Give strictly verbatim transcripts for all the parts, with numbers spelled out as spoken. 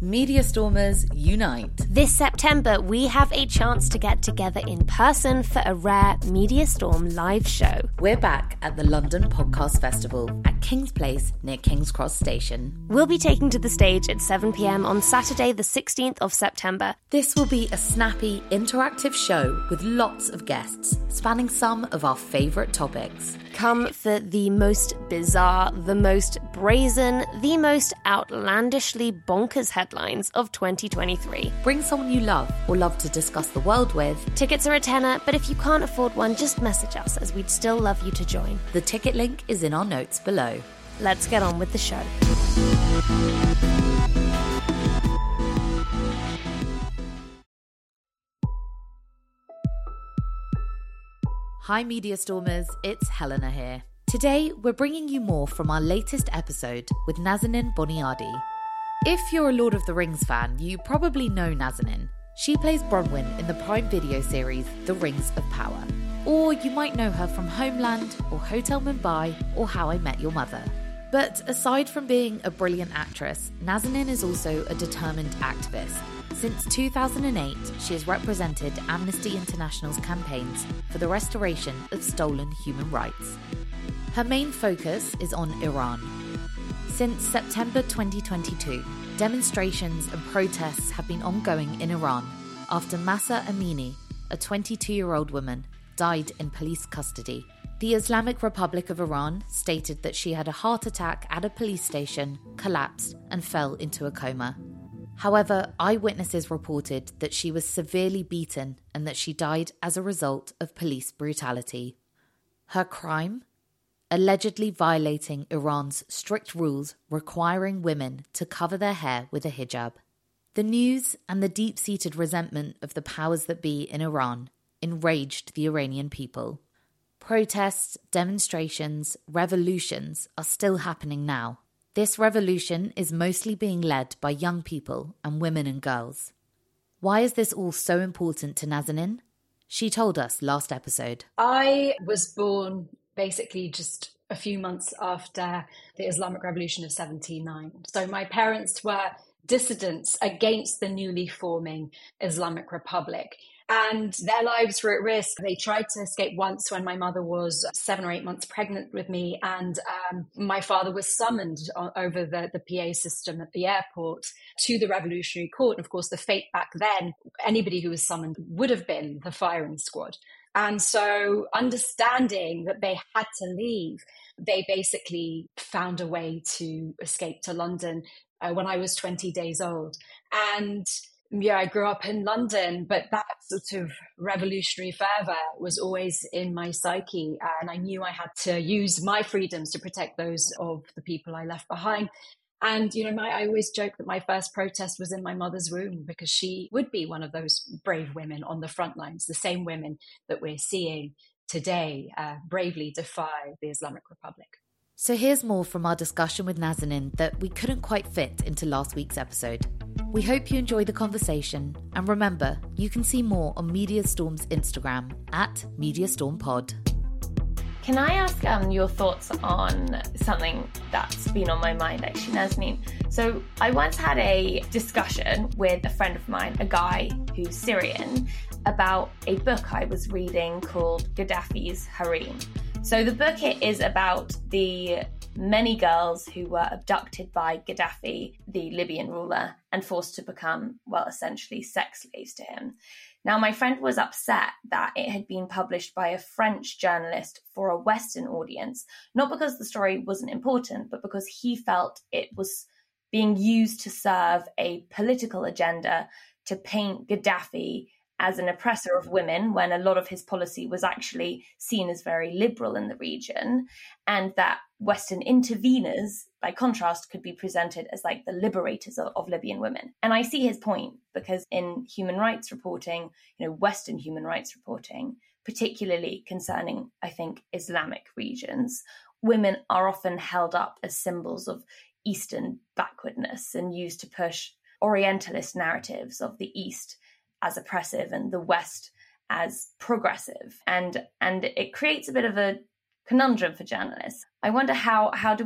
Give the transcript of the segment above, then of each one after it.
Media Stormers unite. This September, we have a chance to get together in person for a rare Media Storm live show. We're back at the London Podcast Festival at King's Place near King's Cross Station. We'll be taking to the stage at seven p.m. on Saturday the sixteenth of September. This will be a snappy, interactive show with lots of guests, spanning some of our favourite topics. Come for the most bizarre, the most brazen, the most outlandishly bonkers headlines of twenty twenty-three. Bring someone you love or love to discuss the world with. Tickets are a tenner, but if you can't afford one, just message us as we'd still love you to join. The ticket link is in our notes below. Let's get on with the show. Hi Media Stormers, it's Helena here. Today we're bringing you more from our latest episode with Nazanin Boniadi. If you're a Lord of the Rings fan, you probably know Nazanin. She plays Bronwyn in the Prime Video series The Rings of Power. Or you might know her from Homeland or Hotel Mumbai or How I Met Your Mother. But aside from being a brilliant actress, Nazanin is also a determined activist. Since two thousand eight, she has represented Amnesty International's campaigns for the restoration of stolen human rights. Her main focus is on Iran. Since September twenty twenty-two, demonstrations and protests have been ongoing in Iran after Mahsa Amini, a twenty-two-year-old woman, died in police custody. The Islamic Republic of Iran stated that she had a heart attack at a police station, collapsed, and fell into a coma. However, eyewitnesses reported that she was severely beaten and that she died as a result of police brutality. Her crime? Allegedly violating Iran's strict rules requiring women to cover their hair with a hijab. The news and the deep-seated resentment of the powers that be in Iran enraged the Iranian people. Protests, demonstrations, revolutions are still happening now. This revolution is mostly being led by young people and women and girls. Why is this all so important to Nazanin? She told us last episode. I was born basically just a few months after the Islamic Revolution of seventy-nine. So my parents were dissidents against the newly forming Islamic Republic. And their lives were at risk. They tried to escape once when my mother was seven or eight months pregnant with me. And um, my father was summoned on, over the, the P A system at the airport to the Revolutionary Court. And of course, the fate back then, anybody who was summoned would have been the firing squad. And so understanding that they had to leave, they basically found a way to escape to London uh, when I was twenty days old. And yeah, I grew up in London, but that sort of revolutionary fervour was always in my psyche. And I knew I had to use my freedoms to protect those of the people I left behind. And, you know, my, I always joke that my first protest was in my mother's womb because she would be one of those brave women on the front lines, the same women that we're seeing today uh, bravely defy the Islamic Republic. So here's more from our discussion with Nazanin that we couldn't quite fit into last week's episode. We hope you enjoy the conversation, and remember, you can see more on Media Storm's Instagram at MediaStormPod. Can I ask um, your thoughts on something that's been on my mind, actually, Nazanin? So I once had a discussion with a friend of mine, a guy who's Syrian, about a book I was reading called Gaddafi's Harem. So the book it is about the many girls who were abducted by Gaddafi, the Libyan ruler, and forced to become, well, essentially sex slaves to him. Now, my friend was upset that it had been published by a French journalist for a Western audience, not because the story wasn't important, but because he felt it was being used to serve a political agenda to paint Gaddafi as an oppressor of women when a lot of his policy was actually seen as very liberal in the region, and that Western interveners, by contrast, could be presented as like the liberators of, of Libyan women. And I see his point because in human rights reporting, you know, Western human rights reporting, particularly concerning, I think, Islamic regions, women are often held up as symbols of Eastern backwardness and used to push Orientalist narratives of the East as oppressive and the West as progressive. And and it creates a bit of a conundrum for journalists. I wonder how how do we sh-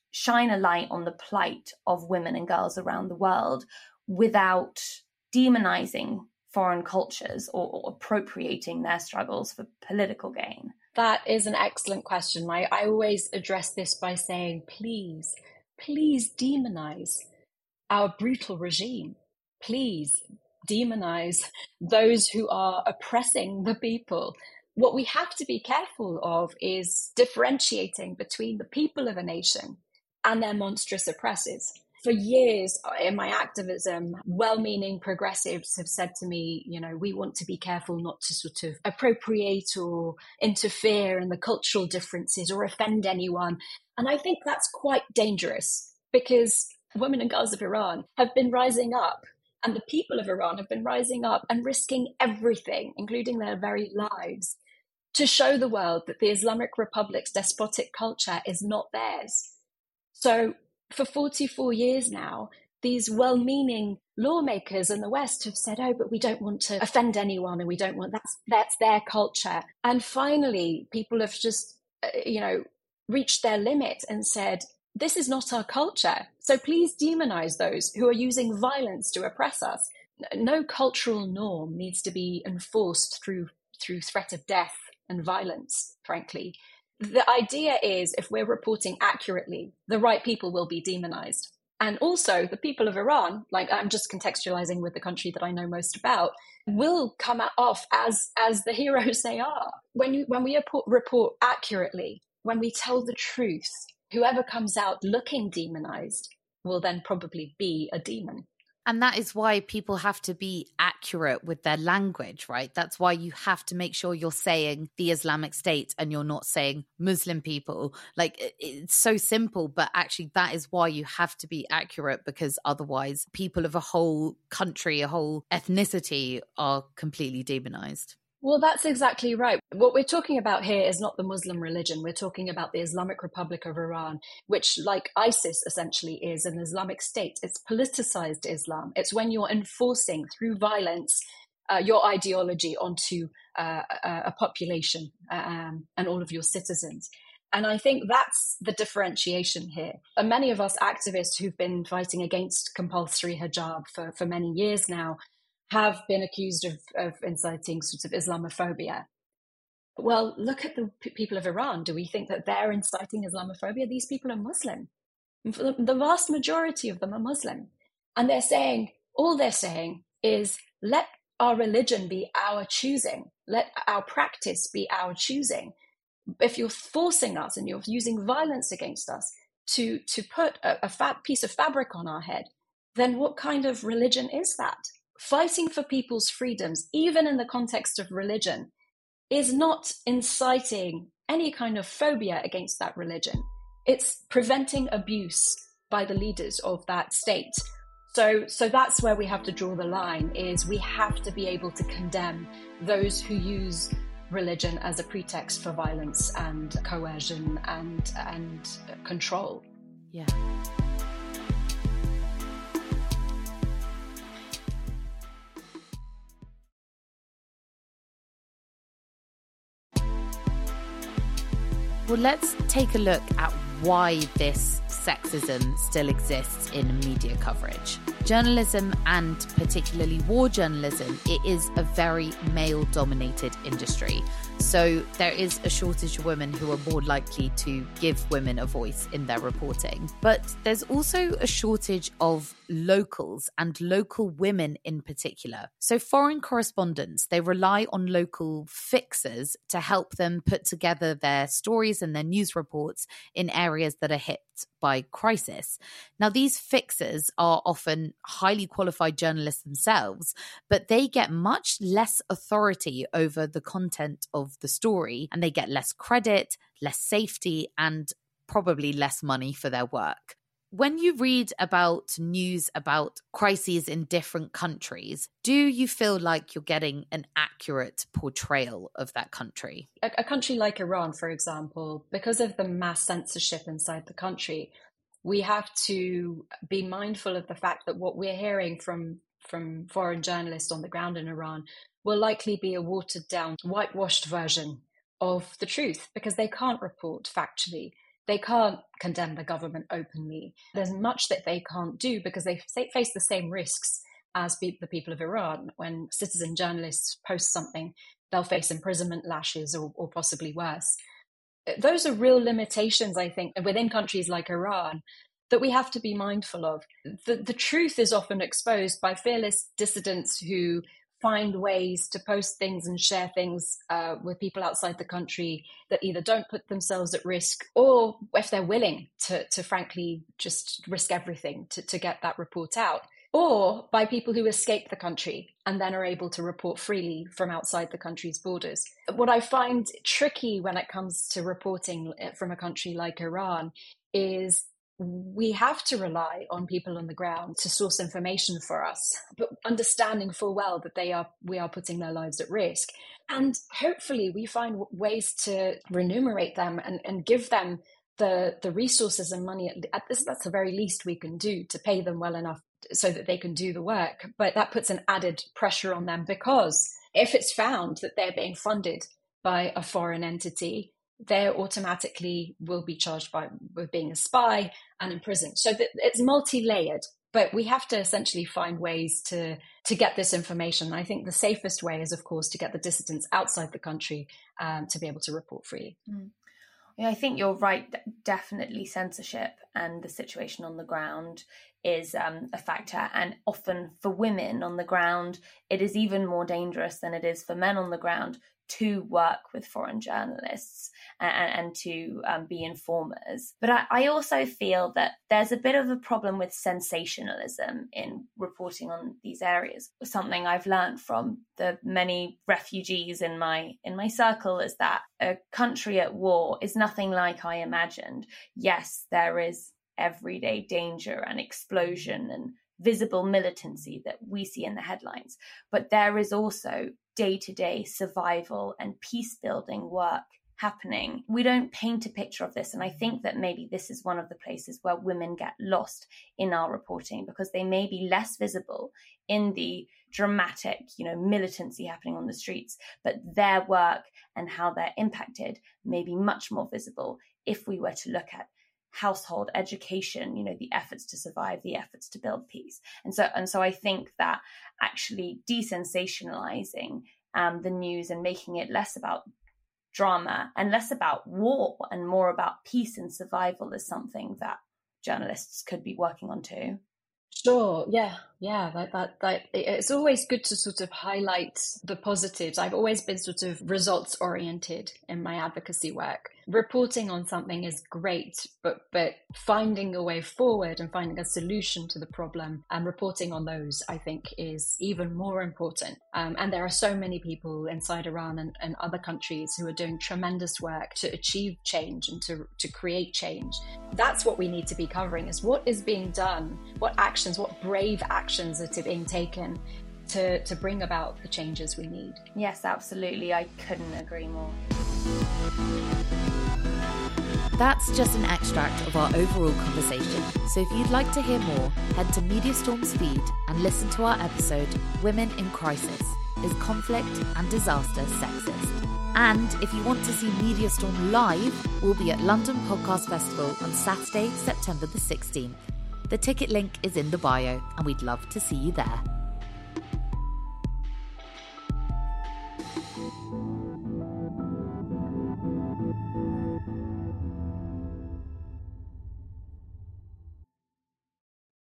shine a light on the plight of women and girls around the world without demonizing foreign cultures or, or appropriating their struggles for political gain? That is an excellent question. I, I always address this by saying, please, please demonize our brutal regime. Please demonize those who are oppressing the people. What we have to be careful of is differentiating between the people of a nation and their monstrous oppressors. For years in my activism, well-meaning progressives have said to me, you know, we want to be careful not to sort of appropriate or interfere in the cultural differences or offend anyone. And I think that's quite dangerous, because women and girls of Iran have been rising up, and the people of Iran have been rising up and risking everything, including their very lives, to show the world that the Islamic Republic's despotic culture is not theirs. So for forty-four years now, these well-meaning lawmakers in the West have said, oh, but we don't want to offend anyone, and we don't want, that's, that's their culture. And finally, people have just, uh, you know, reached their limit and said, this is not our culture. So please demonize those who are using violence to oppress us. No cultural norm needs to be enforced through, through threat of death and violence, frankly. The idea is, if we're reporting accurately, the right people will be demonized. And also the people of Iran, like I'm just contextualizing with the country that I know most about, will come off as, as the heroes they are. When, you, when we report, report accurately, when we tell the truth, whoever comes out looking demonized will then probably be a demon. And that is why people have to be accurate with their language, right? That's why you have to make sure you're saying the Islamic State and you're not saying Muslim people. Like, it's so simple, but actually that is why you have to be accurate, because otherwise people of a whole country, a whole ethnicity are completely demonized. Well, that's exactly right. What we're talking about here is not the Muslim religion. We're talking about the Islamic Republic of Iran, which, like ISIS essentially is an Islamic State. It's politicized Islam. It's when you're enforcing through violence uh, your ideology onto uh, a, a population um, and all of your citizens. And I think that's the differentiation here. And many of us activists who've been fighting against compulsory hijab for, for many years now have been accused of, of inciting sorts of Islamophobia. Well, look at the p- people of Iran. Do we think that they're inciting Islamophobia? These people are Muslim. The, the vast majority of them are Muslim. And they're saying, all they're saying is, let our religion be our choosing. Let our practice be our choosing. If you're forcing us and you're using violence against us to, to put a, a fat piece of fabric on our head, then what kind of religion is that? Fighting for people's freedoms, even in the context of religion, is not inciting any kind of phobia against that religion. It's preventing abuse by the leaders of that state. So, so that's where we have to draw the line, is we have to be able to condemn those who use religion as a pretext for violence and coercion and, and control. Yeah. Well, let's take a look at why this sexism still exists in media coverage. Journalism, and particularly war journalism, it is a very male-dominated industry. So there is a shortage of women who are more likely to give women a voice in their reporting. But there's also a shortage of locals, and local women in particular. So foreign correspondents, they rely on local fixers to help them put together their stories and their news reports in areas that are hit by crisis. Now, these fixers are often highly qualified journalists themselves, but they get much less authority over the content of the story, and they get less credit, less safety, and probably less money for their work. When you read about news about crises in different countries, do you feel like you're getting an accurate portrayal of that country? A, a country like Iran, for example, because of the mass censorship inside the country, we have to be mindful of the fact that what we're hearing from, from foreign journalists on the ground in Iran will likely be a watered down, whitewashed version of the truth, because they can't report factually. They can't condemn the government openly. There's much that they can't do because they face the same risks as the people of Iran. When citizen journalists post something, they'll face imprisonment, lashes, or, or possibly worse. Those are real limitations, I think, within countries like Iran that we have to be mindful of. The, the truth is often exposed by fearless dissidents who find ways to post things and share things uh, with people outside the country that either don't put themselves at risk, or if they're willing to, to frankly just risk everything to, to get that report out, or by people who escape the country and then are able to report freely from outside the country's borders. What I find tricky when it comes to reporting from a country like Iran is we have to rely on people on the ground to source information for us, but understanding full well that they are we are putting their lives at risk. And hopefully we find ways to remunerate them and, and give them the, the resources and money. At this, that's the very least we can do, to pay them well enough so that they can do the work. But that puts an added pressure on them, because if it's found that they're being funded by a foreign entity, they automatically will be charged by with being a spy and imprisoned. So that it's multi-layered, but we have to essentially find ways to to get this information. I think the safest way is, of course, to get the dissidents outside the country um, to be able to report freely. Mm. Yeah, I think you're right. Definitely censorship and the situation on the ground is um, a factor. And often for women on the ground, it is even more dangerous than it is for men on the ground to work with foreign journalists and, and to um, be informers. But I, I also feel that there's a bit of a problem with sensationalism in reporting on these areas. Something I've learned from the many refugees in my in my circle is that a country at war is nothing like I imagined. Yes, there is everyday danger and explosion and visible militancy that we see in the headlines, but there is also day-to-day survival and peace-building work happening. We don't paint a picture of this, and I think that maybe this is one of the places where women get lost in our reporting, because they may be less visible in the dramatic, you know, militancy happening on the streets, but their work and how they're impacted may be much more visible if we were to look at household education, you know, the efforts to survive, the efforts to build peace. And so and so I think that actually desensationalizing um, the news and making it less about drama and less about war and more about peace and survival is something that journalists could be working on too. Sure. Yeah. Yeah. That, that, that, it's always good to sort of highlight the positives. I've always been sort of results oriented in my advocacy work. Reporting on something is great, but, but finding a way forward and finding a solution to the problem and reporting on those, I think, is even more important. Um, and there are so many people inside Iran and, and other countries who are doing tremendous work to achieve change and to, to create change. That's what we need to be covering, is what is being done, what actions, what brave actions are being taken to, to bring about the changes we need. Yes, absolutely. I couldn't agree more. That's just an extract of our overall conversation. So if you'd like to hear more, head to MediaStorm's feed and listen to our episode, Women in Crisis, Is Conflict and Disaster Sexist? And if you want to see MediaStorm live, we'll be at London Podcast Festival on Saturday, September the sixteenth. The ticket link is in the bio, and we'd love to see you there.